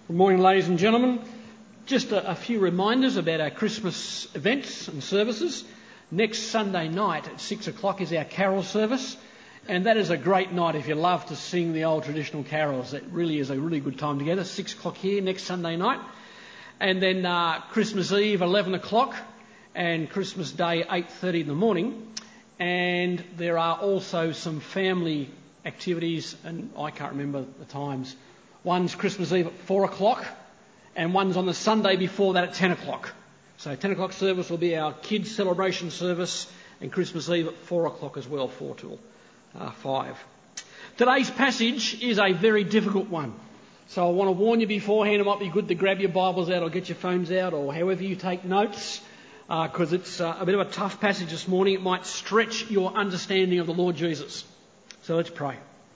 Good morning, ladies and gentlemen. Just a few reminders about our Christmas events and services. Next Sunday night at 6 o'clock is our carol service, and that is a great night if you love to sing the old traditional carols. It really is a really good time together. 6 o'clock here next Sunday night. And then Christmas Eve, 11 o'clock, and Christmas Day, 8:30 in the morning. And there are also some family activities, and I can't remember the times. One's Christmas Eve at 4 o'clock, and one's on the Sunday before that at 10 o'clock. So 10 o'clock service will be our kids' celebration service, and Christmas Eve at 4 o'clock as well, 4 till 5. Today's passage is a very difficult one. So I want to warn you beforehand, it might be good to grab your Bibles out or get your phones out or however you take notes, because it's a bit of a tough passage this morning. It might stretch your understanding of the Lord Jesus. So let's pray.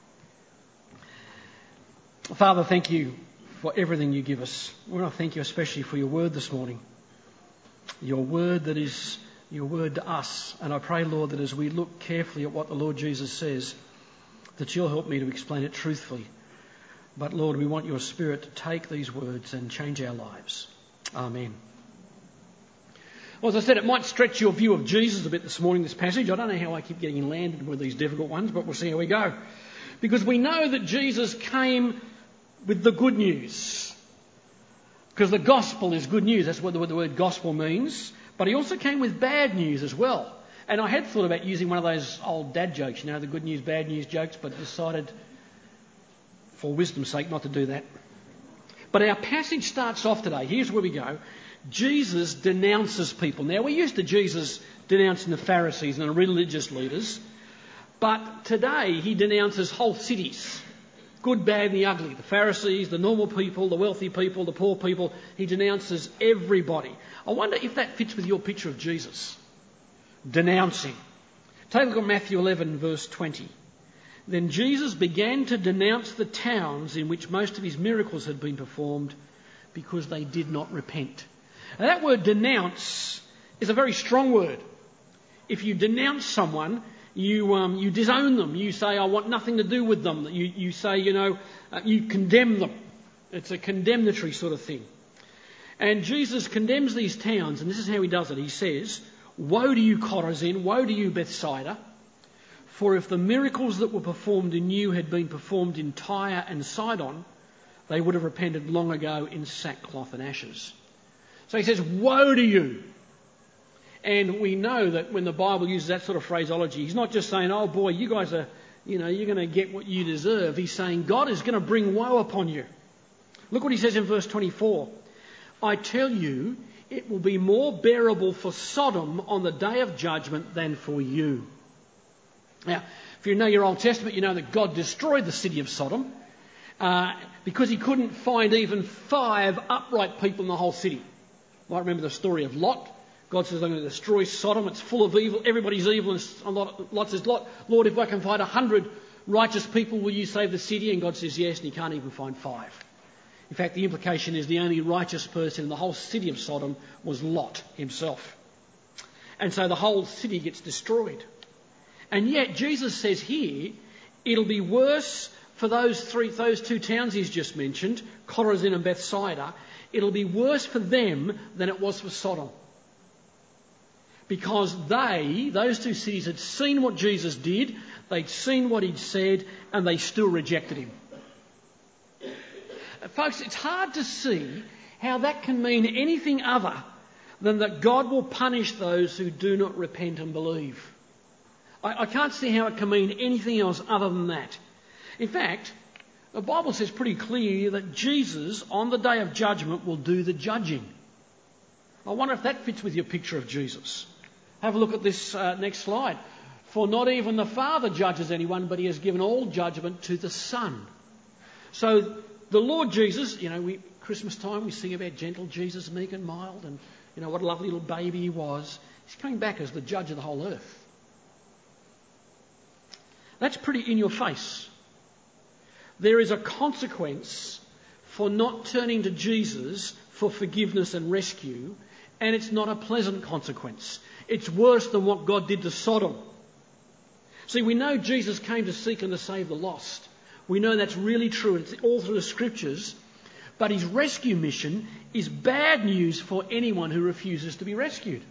Father, thank you for everything you give us. I want to thank you especially for your word this morning. Your word that is your word to us. And I pray, Lord, that as we look carefully at what the Lord Jesus says, that you'll help me to explain it truthfully. But Lord, we want your Spirit to take these words and change our lives. Amen. Well, as I said, it might stretch your view of Jesus a bit this morning, this passage. I don't know how I keep getting landed with these difficult ones, but we'll see how we go. Because we know that Jesus came with the good news. Because the gospel is good news. That's what the word gospel means. But he also came with bad news as well. And I had thought about using one of those old dad jokes, the good news, bad news jokes, but decided for wisdom's sake not to do that. But our passage starts off today. Here's where we go. Jesus denounces people. Now, we're used to Jesus denouncing the Pharisees and the religious leaders. But today he denounces whole cities. Good, bad and the ugly. The Pharisees, the normal people, the wealthy people, the poor people. He denounces everybody. I wonder if that fits with your picture of Jesus. Denouncing. Take a look at Matthew 11 verse 20. Then Jesus began to denounce the towns in which most of his miracles had been performed because they did not repent. Now that word denounce is a very strong word. If you denounce someone, you disown them. You say, I want nothing to do with them. You say, you condemn them. It's a condemnatory sort of thing. And Jesus condemns these towns, and this is how he does it. He says, woe to you, Chorazin, woe to you, Bethsaida, for if the miracles that were performed in you had been performed in Tyre and Sidon, they would have repented long ago in sackcloth and ashes. So he says, woe to you. And we know that when the Bible uses that sort of phraseology, he's not just saying, oh boy, you guys are, you're going to get what you deserve. He's saying God is going to bring woe upon you. Look what he says in verse 24. I tell you, it will be more bearable for Sodom on the day of judgment than for you. Now, if you know your Old Testament, you know that God destroyed the city of Sodom because he couldn't find even 5 upright people in the whole city. You might remember the story of Lot. God says, I'm going to destroy Sodom. It's full of evil. Everybody's evil. And Lot says, Lord, if I can find 100 righteous people, will you save the city? And God says, yes, and he can't even find 5. In fact, the implication is the only righteous person in the whole city of Sodom was Lot himself. And so the whole city gets destroyed. And yet Jesus says here, it'll be worse for those 2 towns he's just mentioned, Chorazin and Bethsaida. It'll be worse for them than it was for Sodom. Because those 2 cities had seen what Jesus did, they'd seen what he'd said, and they still rejected him. Folks, it's hard to see how that can mean anything other than that God will punish those who do not repent and believe. I can't see how it can mean anything else other than that. In fact, the Bible says pretty clearly that Jesus, on the day of judgment, will do the judging. I wonder if that fits with your picture of Jesus. Have a look at this next slide. For not even the Father judges anyone, but he has given all judgment to the Son. So the Lord Jesus, Christmas time we sing about gentle Jesus, meek and mild, and what a lovely little baby he was. He's coming back as the judge of the whole earth. That's pretty in your face. There is a consequence for not turning to Jesus for forgiveness and rescue, and it's not a pleasant consequence. It's worse than what God did to Sodom. See, we know Jesus came to seek and to save the lost. We know that's really true. It's all through the Scriptures. But his rescue mission is bad news for anyone who refuses to be rescued.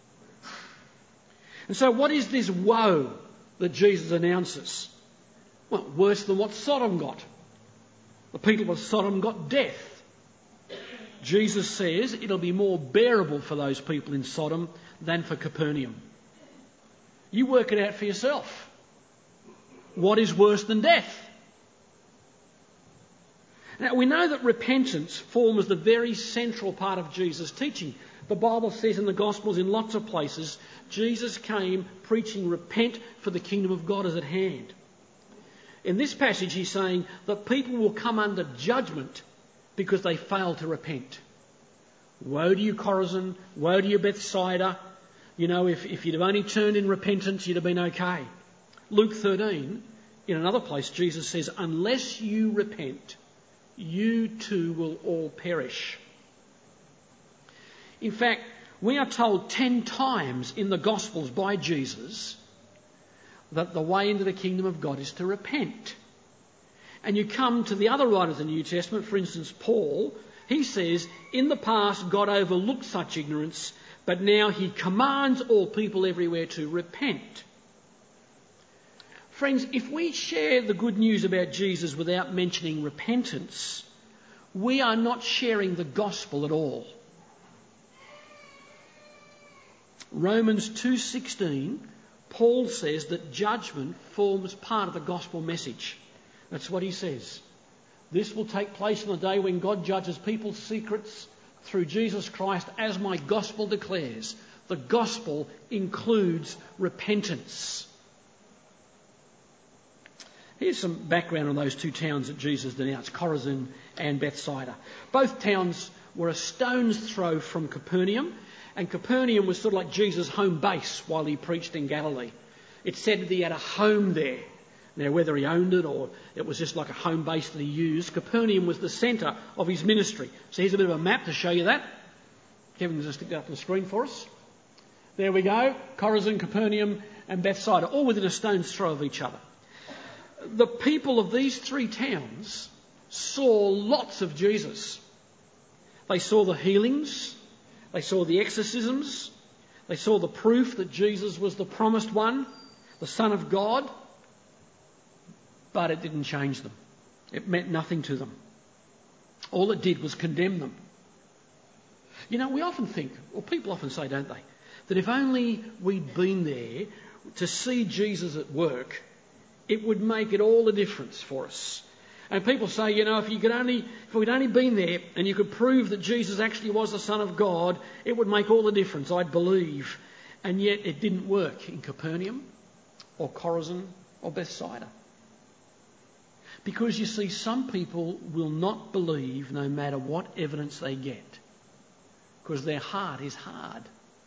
And so what is this woe that Jesus announces? Well, worse than what Sodom got. The people of Sodom got death. Jesus says it'll be more bearable for those people in Sodom than for Capernaum. You work it out for yourself. What is worse than death? Now, we know that repentance forms the very central part of Jesus' teaching. The Bible says in the Gospels, in lots of places, Jesus came preaching, repent, for the kingdom of God is at hand. In this passage, he's saying that people will come under judgment because they fail to repent. Woe to you, Chorazin. Woe to you, Bethsaida. You know, if you'd have only turned in repentance, you'd have been okay. Luke 13, in another place, Jesus says, unless you repent, you too will all perish. In fact, we are told 10 times in the Gospels by Jesus that the way into the kingdom of God is to repent. And you come to the other writers of the New Testament, for instance, Paul, he says, in the past God overlooked such ignorance, but now he commands all people everywhere to repent. Friends, if we share the good news about Jesus without mentioning repentance, we are not sharing the gospel at all. Romans 2:16, Paul says that judgment forms part of the gospel message. That's what he says. This will take place on the day when God judges people's secrets through Jesus Christ, as my gospel declares. The gospel includes repentance. Here's some background on those two towns that Jesus denounced, Chorazin and Bethsaida. Both towns were a stone's throw from Capernaum, and Capernaum was sort of like Jesus' home base while he preached in Galilee. It's said that he had a home there. Now, whether he owned it or it was just like a home base that he used, Capernaum was the centre of his ministry. So here's a bit of a map to show you that. Kevin can just stick that up on the screen for us. There we go. Chorazin, Capernaum and Bethsaida, all within a stone's throw of each other. The people of these three towns saw lots of Jesus. They saw the healings. They saw the exorcisms. They saw the proof that Jesus was the promised one, the Son of God. But it didn't change them. It meant nothing to them. All it did was condemn them. You know, we often think, or people often say, don't they, that if only we'd been there to see Jesus at work, it would make it all the difference for us. And people say, you know, if we'd only been there and you could prove that Jesus actually was the Son of God, it would make all the difference, I'd believe. And yet it didn't work in Capernaum or Chorazin or Bethsaida. Because you see, some people will not believe no matter what evidence they get, because their heart is hard.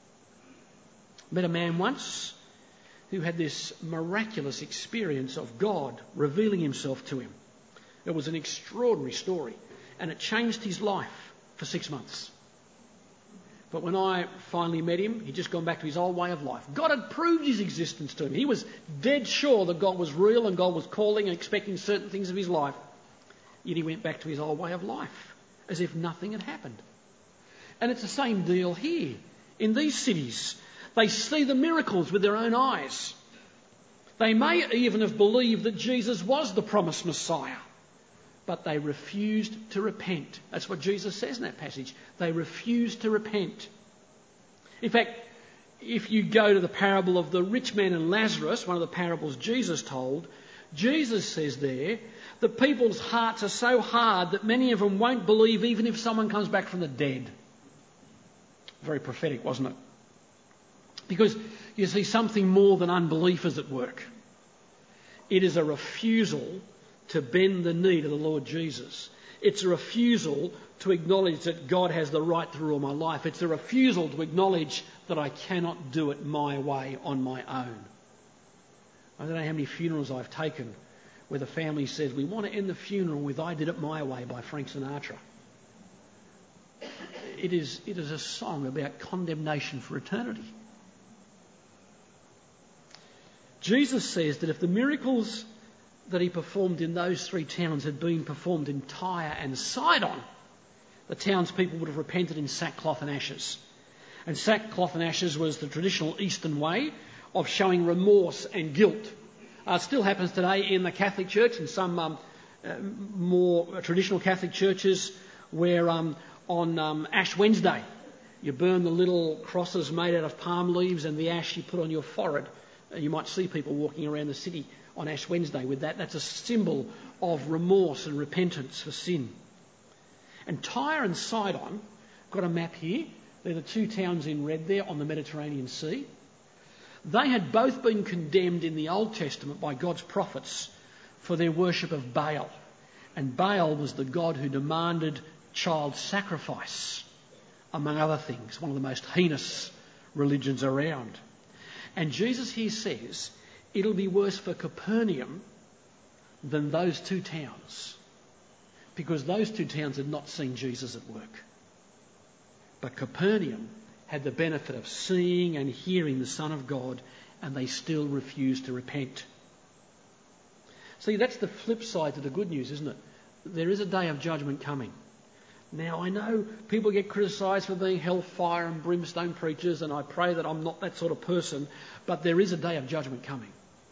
I met a man once who had this miraculous experience of God revealing himself to him. It was an extraordinary story, and it changed his life for 6 months. But when I finally met him, he'd just gone back to his old way of life. God had proved his existence to him. He was dead sure that God was real and God was calling and expecting certain things of his life. Yet he went back to his old way of life, as if nothing had happened. And it's the same deal here. In these cities, they see the miracles with their own eyes. They may even have believed that Jesus was the promised Messiah, but they refused to repent. That's what Jesus says in that passage. They refused to repent. In fact, if you go to the parable of the rich man and Lazarus, one of the parables Jesus told, Jesus says there that people's hearts are so hard that many of them won't believe even if someone comes back from the dead. Very prophetic, wasn't it? Because you see, something more than unbelief is at work. It is a refusal to bend the knee to the Lord Jesus. It's a refusal to acknowledge that God has the right to rule my life. It's a refusal to acknowledge that I cannot do it my way on my own. I don't know how many funerals I've taken where the family says, we want to end the funeral with I Did It My Way by Frank Sinatra. It is a song about condemnation for eternity. Jesus says that if the miracles that he performed in those three towns had been performed in Tyre and Sidon, the townspeople would have repented in sackcloth and ashes. And sackcloth and ashes was the traditional Eastern way of showing remorse and guilt. It still happens today in the Catholic Church and some more traditional Catholic churches where on Ash Wednesday you burn the little crosses made out of palm leaves and the ash you put on your forehead. You might see people walking around the city on Ash Wednesday with that. That's a symbol of remorse and repentance for sin. And Tyre and Sidon, got a map here. They're the two towns in red there on the Mediterranean Sea. They had both been condemned in the Old Testament by God's prophets for their worship of Baal. And Baal was the god who demanded child sacrifice, among other things, one of the most heinous religions around. And Jesus here says it'll be worse for Capernaum than those two towns, because those two towns had not seen Jesus at work. But Capernaum had the benefit of seeing and hearing the Son of God, and they still refused to repent. See, that's the flip side to the good news, isn't it? There is a day of judgment coming. Now, I know people get criticised for being hellfire and brimstone preachers, and I pray that I'm not that sort of person, but there is a day of judgment coming.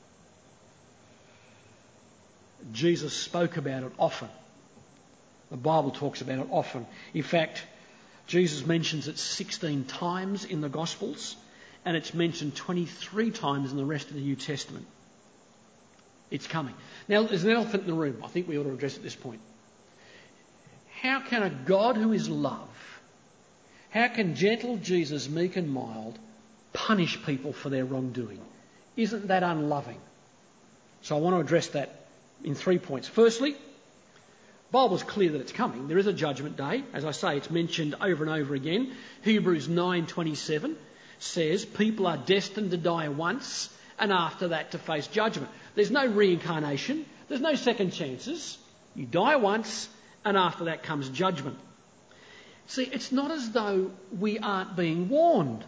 Jesus spoke about it often. The Bible talks about it often. In fact, Jesus mentions it 16 times in the Gospels, and it's mentioned 23 times in the rest of the New Testament. It's coming. Now, there's an elephant in the room. I think we ought to address at this point. How can a God who is love, how can gentle Jesus, meek and mild, punish people for their wrongdoing? Isn't that unloving? So I want to address that in 3 points. Firstly, the Bible's clear that it's coming. There is a judgment day. As I say, it's mentioned over and over again. Hebrews 9:27 says people are destined to die once and after that to face judgment. There's no reincarnation. There's no second chances. You die once and after that comes judgment. See, it's not as though we aren't being warned.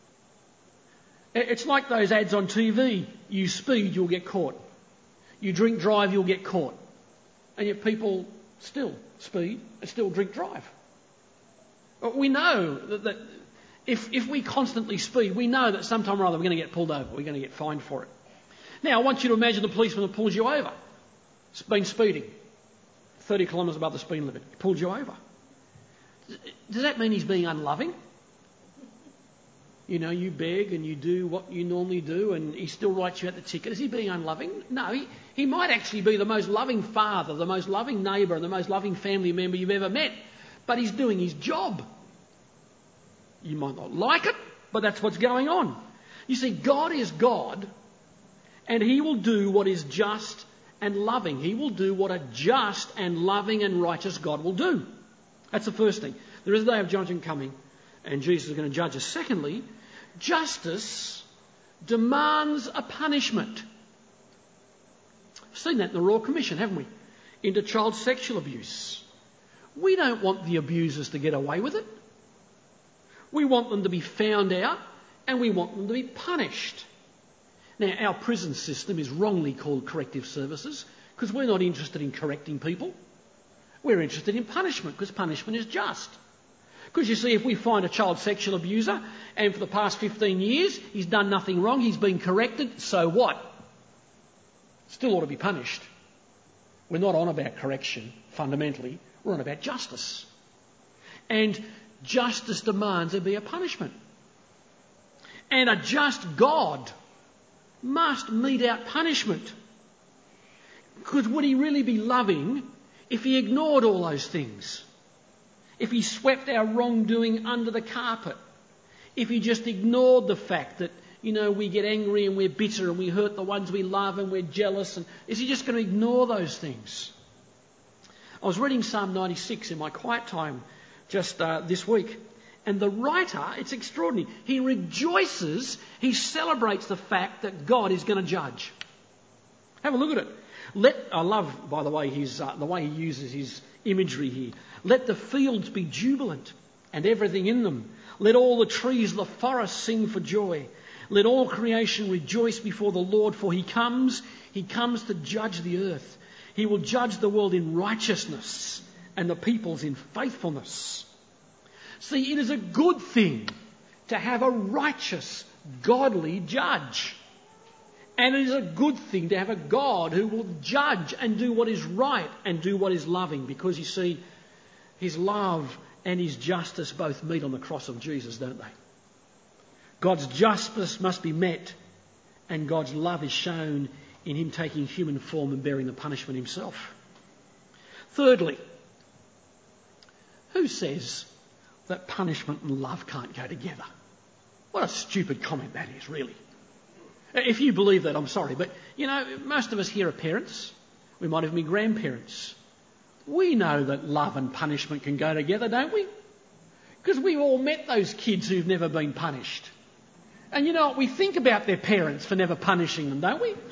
It's like those ads on TV. You speed, you'll get caught. You drink, drive, you'll get caught. And yet people still speed and still drink, drive. We know that if we constantly speed, we know that sometime or other we're going to get pulled over. We're going to get fined for it. Now, I want you to imagine the policeman that pulls you over. It's been speeding 30 kilometres above the speed limit. He pulled you over. Does that mean he's being unloving? You know, you beg and you do what you normally do and he still writes you out the ticket. Is he being unloving? No, he might actually be the most loving father, the most loving neighbour and the most loving family member you've ever met. But he's doing his job. You might not like it, but that's what's going on. You see, God is God and he will do what is just and loving. He will do what a just and loving and righteous God will do. That's the first thing. There is a day of judgment coming and Jesus is going to judge us. Secondly, justice demands a punishment. We've seen that in the Royal Commission, haven't we? Into child sexual abuse. We don't want the abusers to get away with it. We want them to be found out and we want them to be punished. Now, our prison system is wrongly called corrective services because we're not interested in correcting people. We're interested in punishment because punishment is just. Because you see, if we find a child sexual abuser and for the past 15 years he's done nothing wrong, he's been corrected, so what? Still ought to be punished. We're not on about correction, fundamentally. We're on about justice. And justice demands there be a punishment. And a just God must mete out punishment. Because would he really be loving if he ignored all those things? If he swept our wrongdoing under the carpet? If he just ignored the fact that, you know, we get angry and we're bitter and we hurt the ones we love and we're jealous? And is he just going to ignore those things? I was reading Psalm 96 in my quiet time just this week. And the writer, it's extraordinary, he rejoices, he celebrates the fact that God is going to judge. Have a look at it. I love, by the way, the way he uses his imagery here. Let the fields be jubilant and everything in them. Let all the trees of the forest sing for joy. Let all creation rejoice before the Lord, for he comes to judge the earth. He will judge the world in righteousness and the peoples in faithfulness. See, it is a good thing to have a righteous, godly judge. And it is a good thing to have a God who will judge and do what is right and do what is loving, because you see, his love and his justice both meet on the cross of Jesus, don't they? God's justice must be met, and God's love is shown in him taking human form and bearing the punishment himself. Thirdly, who says that punishment and love can't go together? What a stupid comment that is, really. If you believe that, I'm sorry, but you know, most of us here are parents. We might even be grandparents. We know that love and punishment can go together, don't we? Because we've all met those kids who've never been punished. And you know what? We think about their parents for never punishing them, don't we? Of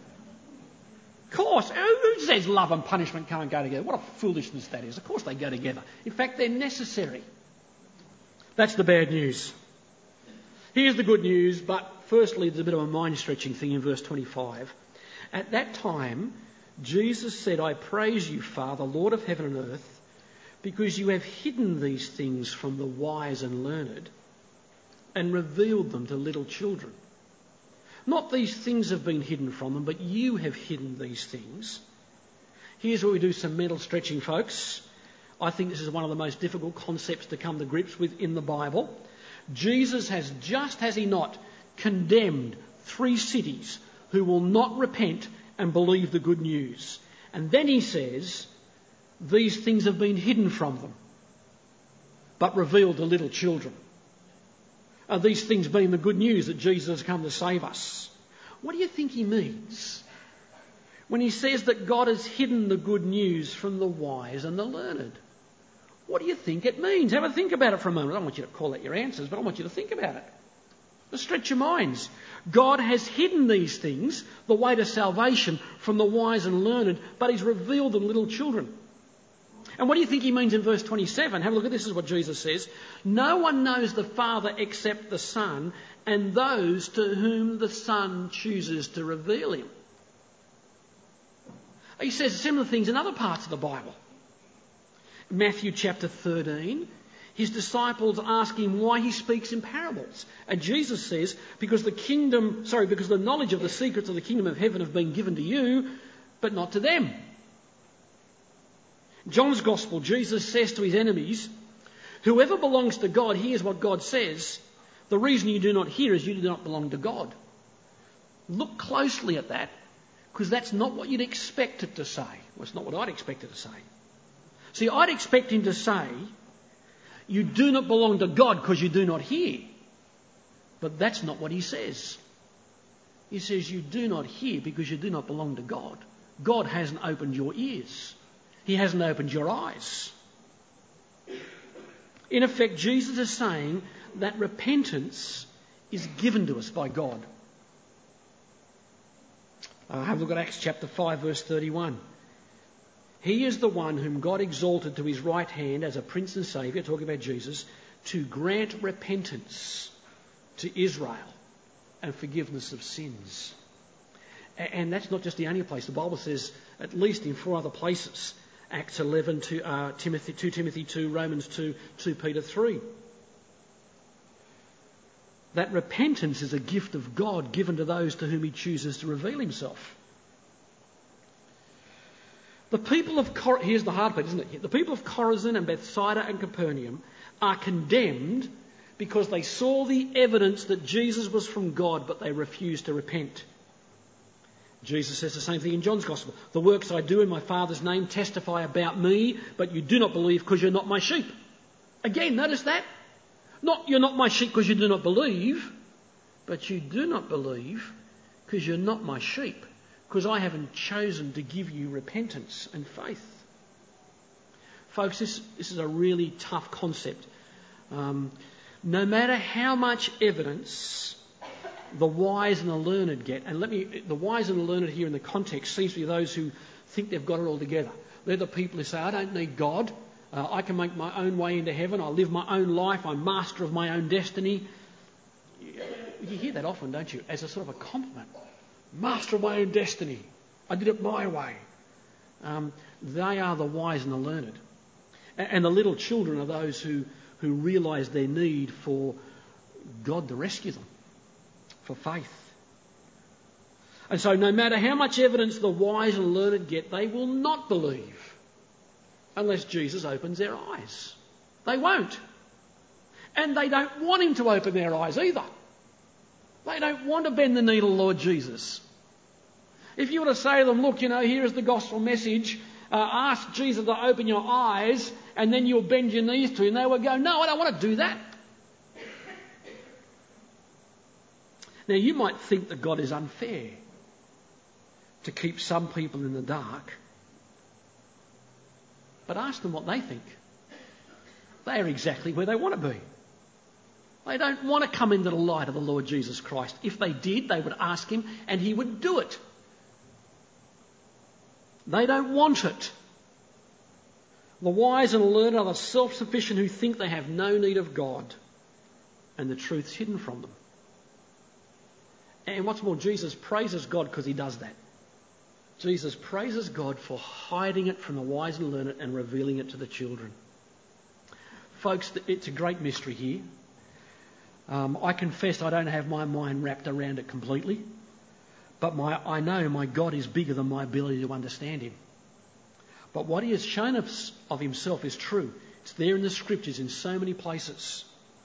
course. Who says love and punishment can't go together? What a foolishness that is. Of course they go together. In fact, they're necessary. That's the bad news. Here's the good news, but firstly, there's a bit of a mind-stretching thing in verse 25. At that time, Jesus said, I praise you, Father, Lord of heaven and earth, because you have hidden these things from the wise and learned and revealed them to little children. Not these things have been hidden from them, but you have hidden these things. Here's where we do some mental stretching, folks. I think this is one of the most difficult concepts to come to grips with in the Bible. Jesus has has he not, condemned 3 cities who will not repent and believe the good news. And then he says, these things have been hidden from them, but revealed to little children. These things being the good news that Jesus has come to save us. What do you think he means when he says that God has hidden the good news from the wise and the learned? What do you think it means? Have a think about it for a moment. I don't want you to call out your answers, but I want you to think about it. Let's stretch your minds. God has hidden these things, the way to salvation, from the wise and learned, but he's revealed them to little children. And what do you think he means in verse 27? Have a look at this. Is what Jesus says. No one knows the Father except the Son, and those to whom the Son chooses to reveal him. He says similar things in other parts of the Bible. Matthew chapter 13, his disciples ask him why he speaks in parables. And Jesus says, because the knowledge of the secrets of the kingdom of heaven have been given to you, but not to them. John's Gospel, Jesus says to his enemies, whoever belongs to God hears what God says. The reason you do not hear is you do not belong to God. Look closely at that, because that's not what you'd expect it to say. Well, it's not what I'd expect it to say. See, I'd expect him to say, you do not belong to God because you do not hear. But that's not what he says. He says you do not hear because you do not belong to God. God hasn't opened your ears. He hasn't opened your eyes. In effect, Jesus is saying that repentance is given to us by God. Have a look at Acts chapter 5, verse 31. He is the one whom God exalted to his right hand as a Prince and Saviour, talking about Jesus, to grant repentance to Israel and forgiveness of sins. And that's not just the only place. The Bible says, at least in 4 other places, Acts 11, 2 Timothy 2, Romans 2, 2 Peter 3. That repentance is a gift of God given to those to whom he chooses to reveal himself. The people of here's the hard part, isn't it? The people of Chorazin and Bethsaida and Capernaum are condemned because they saw the evidence that Jesus was from God, but they refused to repent. Jesus says the same thing in John's Gospel. The works I do in my Father's name testify about me, but you do not believe because you're not my sheep. Again, notice that. Not you're not my sheep because you do not believe, but you do not believe because you're not my sheep, because I haven't chosen to give you repentance and faith. Folks, this is a really tough concept. No matter how much evidence the wise and the learned get, and the wise and the learned here in the context seems to be those who think they've got it all together. They're the people who say, I don't need God. I can make my own way into heaven. I live my own life. I'm master of my own destiny. You hear that often, don't you? As a sort of a compliment. Master of my own destiny. I did it my way. They are the wise and the learned. And the little children are those who realise their need for God to rescue them, for faith. And so no matter how much evidence the wise and learned get, they will not believe unless Jesus opens their eyes. They won't. And they don't want him to open their eyes either. They don't want to bend the knee to Lord Jesus. If you were to say to them, look, here is the gospel message, ask Jesus to open your eyes and then you'll bend your knees to him, they would go, no, I don't want to do that. Now you might think that God is unfair to keep some people in the dark, but ask them what they think. They are exactly where they want to be. They don't want to come into the light of the Lord Jesus Christ. If they did, they would ask him and he would do it. They don't want it. The wise and learned are the self-sufficient who think they have no need of God and the truth's hidden from them. And what's more, Jesus praises God because he does that. Jesus praises God for hiding it from the wise and learned and revealing it to the children. Folks, it's a great mystery here. I confess I don't have my mind wrapped around it completely, but I know my God is bigger than my ability to understand him. But what he has shown us of himself is true. It's there in the scriptures in so many places.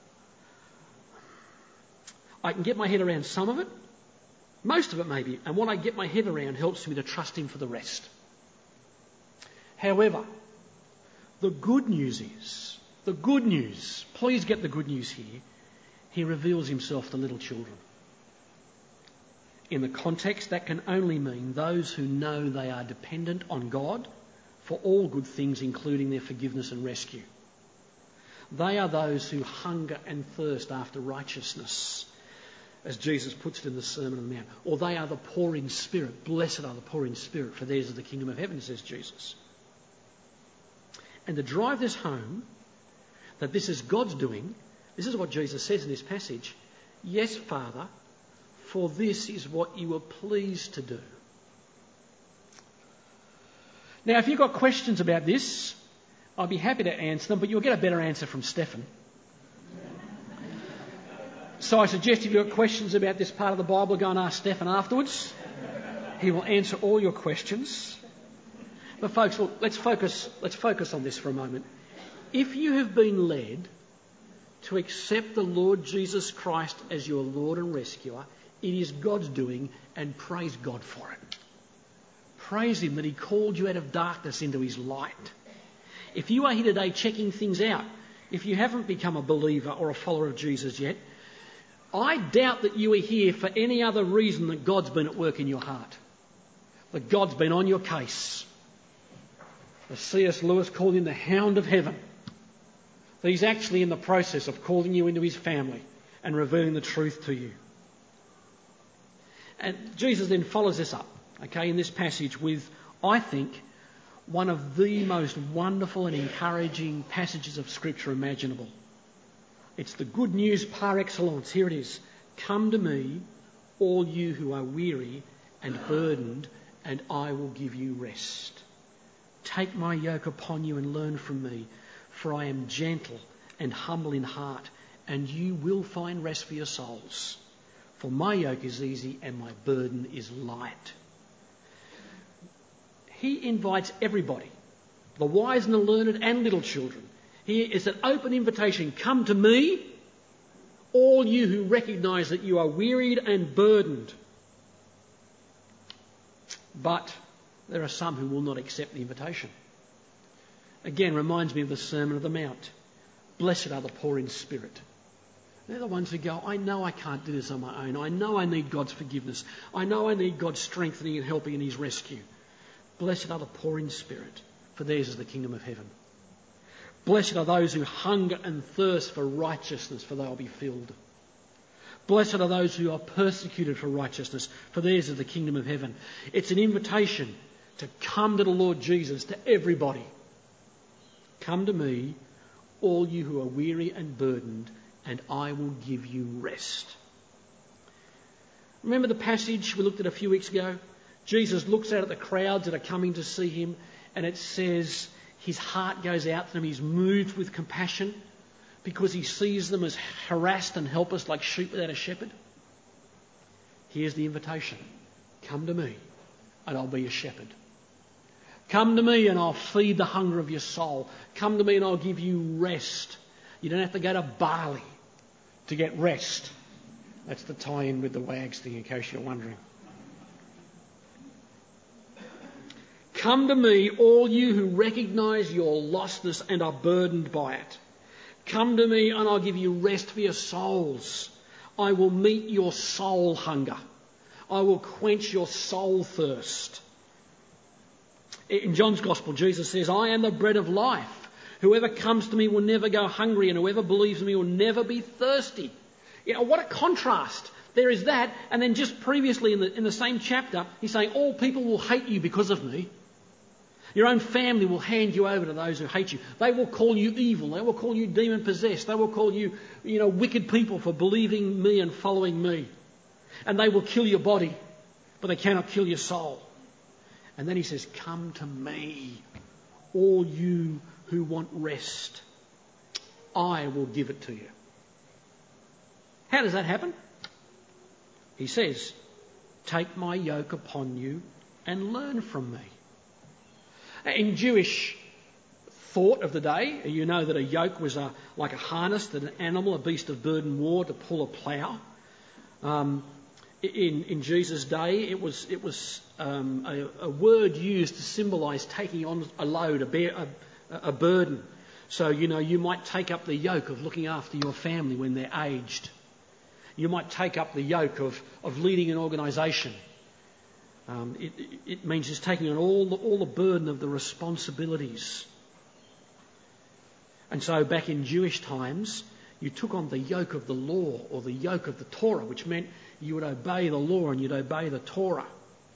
I can get my head around some of it, most of it maybe, and what I get my head around helps me to trust him for the rest. However, the good news, please get the good news here, he reveals himself to little children. In the context, that can only mean those who know they are dependent on God for all good things, including their forgiveness and rescue. They are those who hunger and thirst after righteousness, as Jesus puts it in the Sermon on the Mount. Or they are the poor in spirit. Blessed are the poor in spirit, for theirs is the kingdom of heaven, says Jesus. And to drive this home, that this is God's doing, this is what Jesus says in this passage. Yes, Father, for this is what you were pleased to do. Now, if you've got questions about this, I'll be happy to answer them, but you'll get a better answer from Stefan. So I suggest if you've got questions about this part of the Bible, go and ask Stefan afterwards. He will answer all your questions. But folks, look, let's focus on this for a moment. If you have been led to accept the Lord Jesus Christ as your Lord and Rescuer, it is God's doing, and praise God for it. Praise him that he called you out of darkness into his light. If you are here today checking things out, if you haven't become a believer or a follower of Jesus yet, I doubt that you are here for any other reason than God's been at work in your heart. That God's been on your case. As C.S. Lewis called him the Hound of Heaven. That he's actually in the process of calling you into his family and revealing the truth to you. And Jesus then follows this up, in this passage with, I think, one of the most wonderful and encouraging passages of Scripture imaginable. It's the good news par excellence. Here it is. Come to me, all you who are weary and burdened, and I will give you rest. Take my yoke upon you and learn from me, for I am gentle and humble in heart, and you will find rest for your souls. For my yoke is easy and my burden is light. He invites everybody, the wise and the learned and little children. Here is an open invitation. Come to me, all you who recognise that you are wearied and burdened. But there are some who will not accept the invitation. Again, reminds me of the Sermon on the Mount. Blessed are the poor in spirit. They're the ones who go, I know I can't do this on my own. I know I need God's forgiveness. I know I need God's strengthening and helping in his rescue. Blessed are the poor in spirit, for theirs is the kingdom of heaven. Blessed are those who hunger and thirst for righteousness, for they will be filled. Blessed are those who are persecuted for righteousness, for theirs is the kingdom of heaven. It's an invitation to come to the Lord Jesus, to everybody. Come to me, all you who are weary and burdened, and I will give you rest. Remember the passage we looked at a few weeks ago? Jesus looks out at the crowds that are coming to see him, and it says, his heart goes out to them. He's moved with compassion because he sees them as harassed and helpless like sheep without a shepherd. Here's the invitation. Come to me and I'll be your shepherd. Come to me and I'll feed the hunger of your soul. Come to me and I'll give you rest. You don't have to go to Bali to get rest. That's the tie-in with the WAGs thing, in case you're wondering. Come to me, all you who recognise your lostness and are burdened by it. Come to me and I'll give you rest for your souls. I will meet your soul hunger. I will quench your soul thirst. In John's Gospel, Jesus says, I am the bread of life. Whoever comes to me will never go hungry, and whoever believes in me will never be thirsty. You know, what a contrast. There is that, and then just previously in the same chapter, he's saying, all people will hate you because of me. Your own family will hand you over to those who hate you. They will call you evil. They will call you demon-possessed. They will call you, wicked people for believing me and following me. And they will kill your body, but they cannot kill your soul. And then he says, come to me, all you who want rest. I will give it to you. How does that happen? He says, take my yoke upon you and learn from me. In Jewish thought of the day, you know that a yoke was like a harness that an animal, a beast of burden, wore to pull a plough. In Jesus' day, it was a word used to symbolise taking on a load, a burden. So, you might take up the yoke of looking after your family when they're aged. You might take up the yoke of leading an organisation. It means just taking on all the burden of the responsibilities. And so back in Jewish times, you took on the yoke of the law or the yoke of the Torah, which meant you would obey the law and you'd obey the Torah.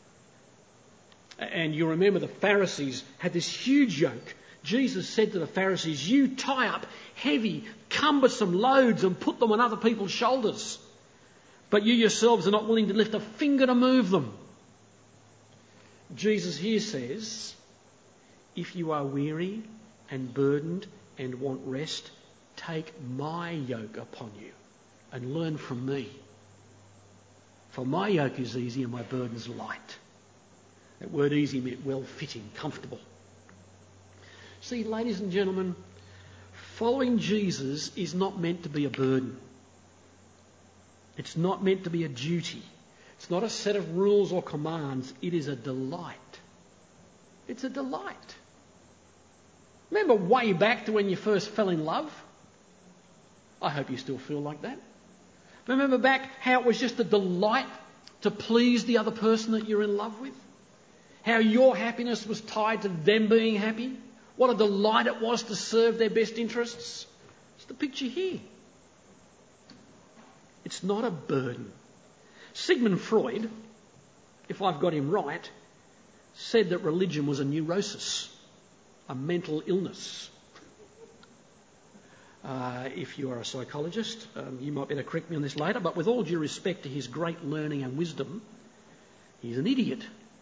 And you remember the Pharisees had this huge yoke. Jesus said to the Pharisees, you tie up heavy, cumbersome loads and put them on other people's shoulders, but you yourselves are not willing to lift a finger to move them. Jesus here says, if you are weary and burdened and want rest, take my yoke upon you and learn from me. For my yoke is easy and my burden is light. That word easy meant well-fitting, comfortable. See, ladies and gentlemen, following Jesus is not meant to be a burden. It's not meant to be a duty. It's not a set of rules or commands. It is a delight. It's a delight. Remember way back to when you first fell in love? I hope you still feel like that. Remember back how it was just a delight to please the other person that you're in love with? How your happiness was tied to them being happy? What a delight it was to serve their best interests. It's the picture here. It's not a burden. Sigmund Freud, if I've got him right, said that religion was a neurosis, a mental illness. If you are a psychologist, you might better correct me on this later, but with all due respect to his great learning and wisdom, he's an idiot.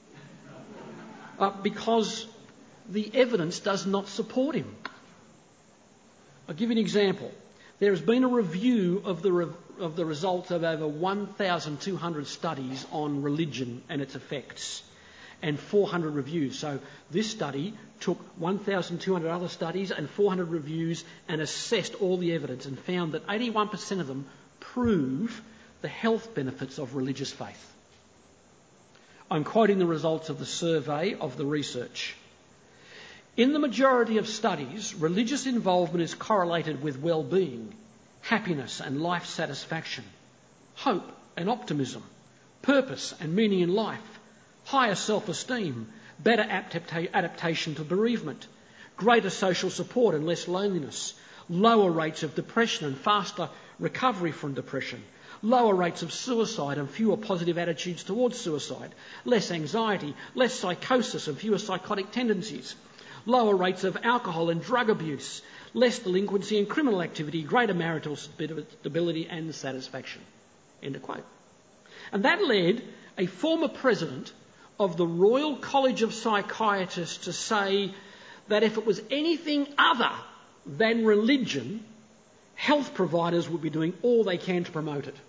Because the evidence does not support him. I'll give you an example. There has been a review of the results of over 1,200 studies on religion and its effects, and 400 reviews. So this study took 1,200 other studies and 400 reviews and assessed all the evidence and found that 81% of them prove the health benefits of religious faith. I'm quoting the results of the survey of the research. In the majority of studies, religious involvement is correlated with well-being, happiness and life satisfaction, hope and optimism, purpose and meaning in life, higher self-esteem, better adaptation to bereavement, greater social support and less loneliness, lower rates of depression and faster recovery from depression, lower rates of suicide and fewer positive attitudes towards suicide, less anxiety, less psychosis and fewer psychotic tendencies, lower rates of alcohol and drug abuse, less delinquency and criminal activity, greater marital stability and satisfaction. End of quote. And that led a former president of the Royal College of Psychiatrists to say that if it was anything other than religion, health providers would be doing all they can to promote it.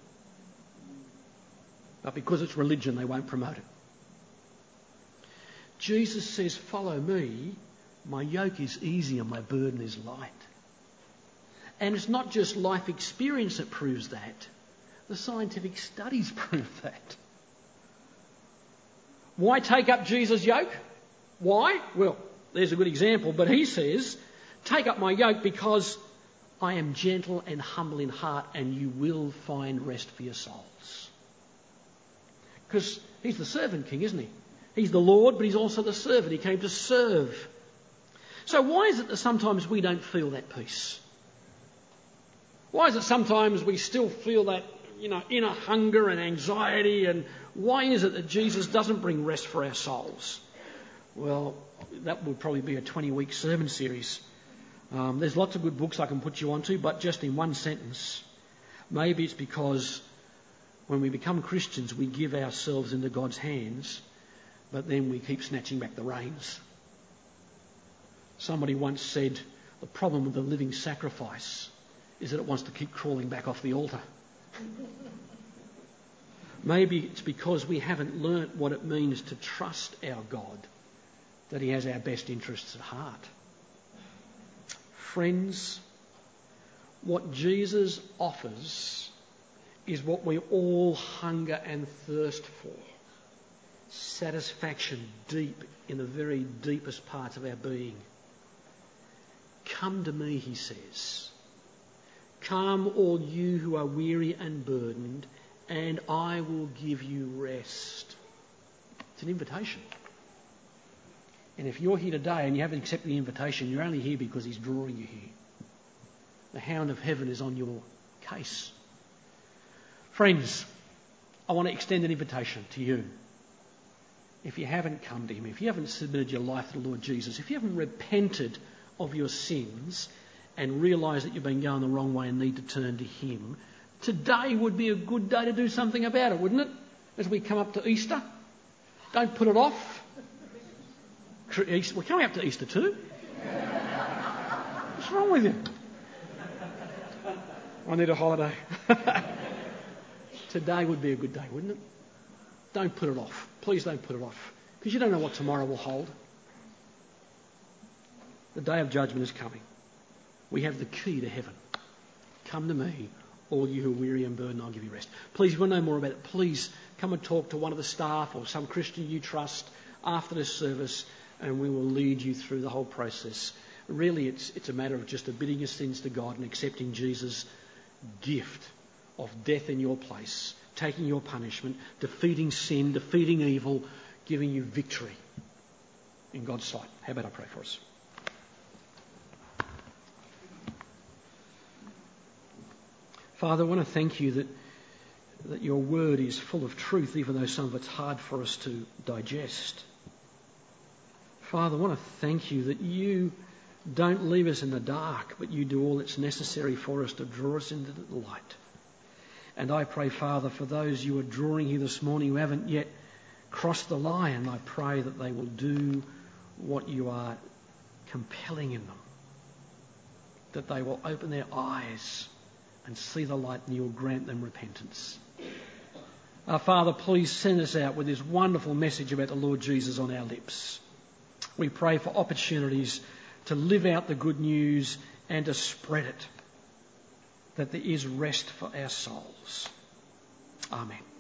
But because it's religion, they won't promote it. Jesus says, follow me, my yoke is easy and my burden is light. And it's not just life experience that proves that. The scientific studies prove that. Why take up Jesus' yoke? Why? Well, there's a good example, but he says, take up my yoke because I am gentle and humble in heart and you will find rest for your souls. Because he's the servant king, isn't he? He's the Lord, but he's also the servant. He came to serve. So why is it that sometimes we don't feel that peace? Why is it sometimes we still feel that, inner hunger and anxiety? And why is it that Jesus doesn't bring rest for our souls? Well, that would probably be a 20-week sermon series. There's lots of good books I can put you onto, but just in one sentence, maybe it's because when we become Christians, we give ourselves into God's hands, but then we keep snatching back the reins. Somebody once said, the problem with the living sacrifice is that it wants to keep crawling back off the altar. Maybe it's because we haven't learnt what it means to trust our God, that he has our best interests at heart. Friends, what Jesus offers is what we all hunger and thirst for. Satisfaction deep in the very deepest parts of our being. Come to me, he says. Come, all you who are weary and burdened, and I will give you rest. It's an invitation. And if you're here today and you haven't accepted the invitation, you're only here because he's drawing you here. The hound of heaven is on your case. Friends, I want to extend an invitation to you. If you haven't come to him, if you haven't submitted your life to the Lord Jesus, if you haven't repented of your sins and realised that you've been going the wrong way and need to turn to him, today would be a good day to do something about it, wouldn't it? As we come up to Easter. Don't put it off. We're coming up to Easter too. What's wrong with you? I need a holiday. Today would be a good day, wouldn't it? Don't put it off. Please don't put it off. Because you don't know what tomorrow will hold. The day of judgment is coming. We have the key to heaven. Come to me, all you who are weary and burdened, I'll give you rest. Please, if you want to know more about it, please come and talk to one of the staff or some Christian you trust after this service, and we will lead you through the whole process. Really, it's a matter of just admitting your sins to God and accepting Jesus' gift of death in your place, taking your punishment, defeating sin, defeating evil, giving you victory in God's sight. How about I pray for us? Father, I want to thank you that your word is full of truth, even though some of it's hard for us to digest. Father, I want to thank you that you don't leave us in the dark, but you do all that's necessary for us to draw us into the light. And I pray, Father, for those you are drawing here this morning who haven't yet crossed the line, I pray that they will do what you are compelling in them, that they will open their eyes and see the light, and you'll grant them repentance. Father, please send us out with this wonderful message about the Lord Jesus on our lips. We pray for opportunities to live out the good news and to spread it, that there is rest for our souls. Amen.